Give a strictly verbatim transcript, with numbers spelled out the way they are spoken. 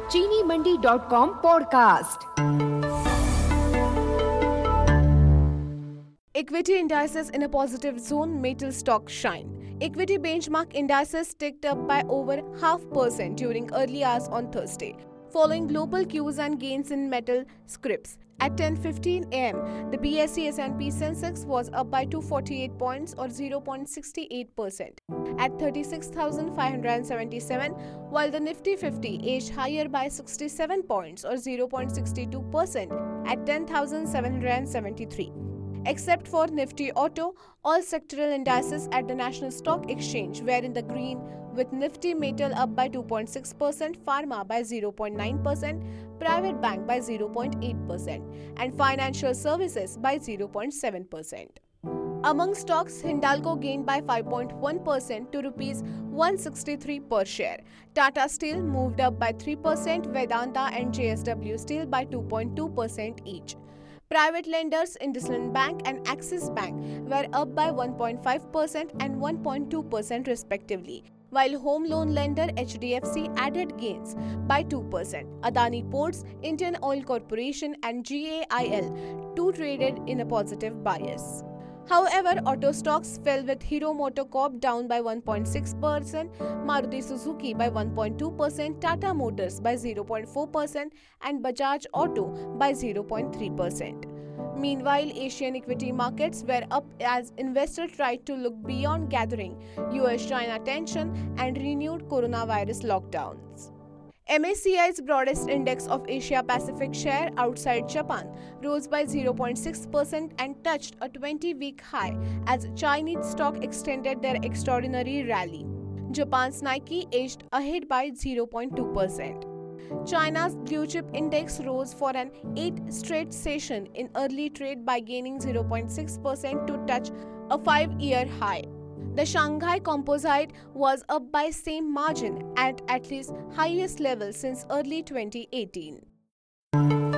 चीनी Mandi dot com podcast. Equity indices in a positive zone, metal stocks shine. Equity benchmark indices ticked up by over half percent during early hours on Thursday, following global cues and gains in metal scrips. At ten fifteen a m, the B S E S and P Sensex was up by two hundred forty-eight points or zero point six eight percent at thirty-six thousand five hundred seventy-seven, while the Nifty fifty edged higher by sixty-seven points or zero point six two percent at ten thousand seven hundred seventy-three. Except for Nifty Auto, all sectoral indices at the National Stock Exchange were in the green, with Nifty Metal up by two point six percent, Pharma by zero point nine percent, Private Bank by zero point eight percent, and Financial Services by zero point seven percent. Among stocks, Hindalco gained by five point one percent to rupees one hundred sixty-three per share. Tata Steel moved up by three percent, Vedanta and J S W Steel by two point two percent each. Private lenders IndusInd Bank and Axis Bank were up by one point five percent and one point two percent respectively, while home loan lender H D F C added gains by two percent. Adani Ports, Indian Oil Corporation and G A I L too traded in a positive bias. However, auto stocks fell, with Hero MotoCorp down by one point six percent, Maruti Suzuki by one point two percent, Tata Motors by zero point four percent and Bajaj Auto by zero point three percent. Meanwhile, Asian equity markets were up as investors tried to look beyond gathering U S China tension and renewed coronavirus lockdowns. M S C I's broadest index of Asia-Pacific share outside Japan rose by zero point six percent and touched a twenty-week high as Chinese stock extended their extraordinary rally. Japan's Nikkei edged ahead by zero point two percent. China's blue chip index rose for an eighth straight session in early trade by gaining zero point six percent to touch a five-year high. The Shanghai Composite was up by same margin at at least highest level since early twenty eighteen.